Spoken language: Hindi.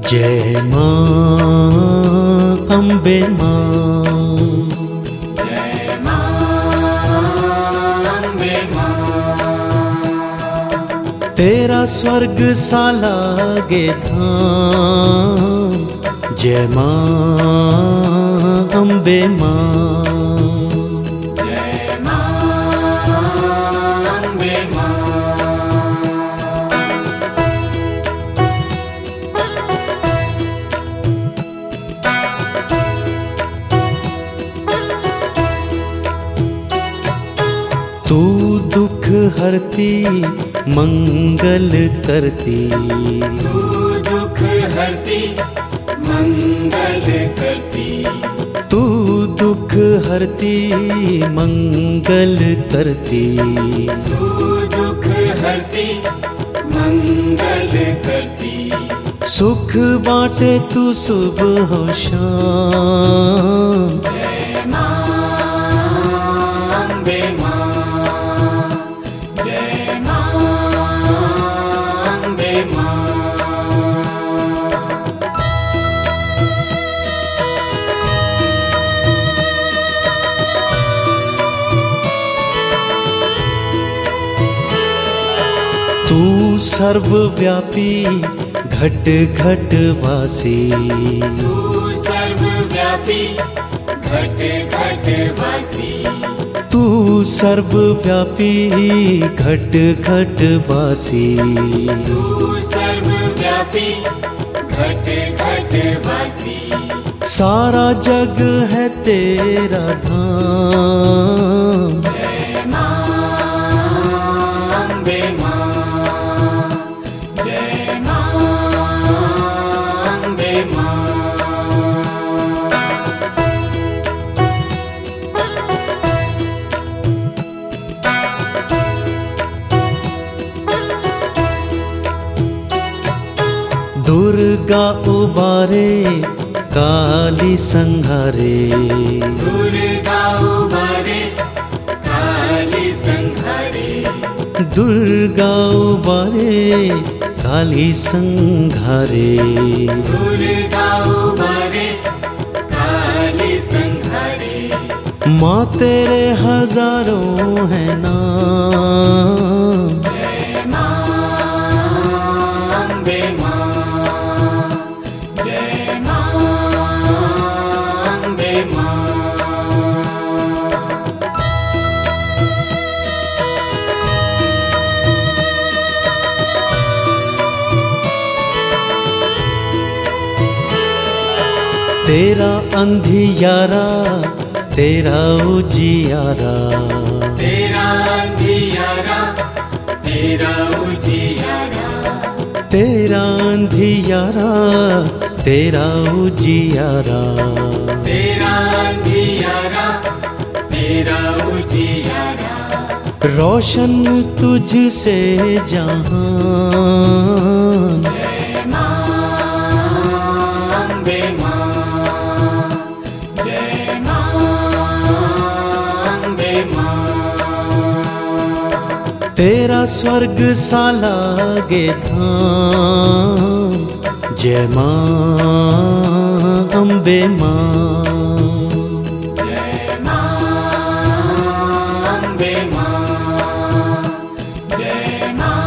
जय मां अम्बे मां, जय मां अम्बे मां। तेरा स्वर्ग सा लागे धाम, जय मां अम्बे मां। जय मां अम्बे मां। तू दुख हरती मंगल करती, तू दुख हरती मंगल करती, तू दुख हरती मंगल करती। तू दुख हरती मंगल करती। सुख बाटे तू सुबह हो शाम, जय मां अम्बे मां, जय मां अम्बे मां। तू सर्वव्यापी घट घट वासी, तू सर्वव्यापी घट घट वासी, तू सर्वव्यापी घट घट वासी। तू सर्वव्यापी घट घट वासी। सारा जग है तेरा धाम, जय मां अम्बे मां, जय मां अम्बे मां। दुर्गा उबारे काली संहारे, दुर्गा उबारे काली संहारे, दुर्गा उबारे काली संहारे। दुर्गा उबारे काली संहारे। माँ तेरे हजारों है नाम, जय मां अम्बे मां, जय मां अम्बे मां। तेरा अंधियारा तेरा उजियारा, तेरा अंधियारा तेरा उजियारा, तेरा अंधियारा तेरा उजियारा। तेरा अंधियारा तेरा उजियारा। रोशन तुझसे जहां, जय मां अम्बे मां, जय मां अम्बे मां। तेरा स्वर्ग सा लागे धाम, जय मां अम्बे मां। जय मां अम्बे मां, जय मां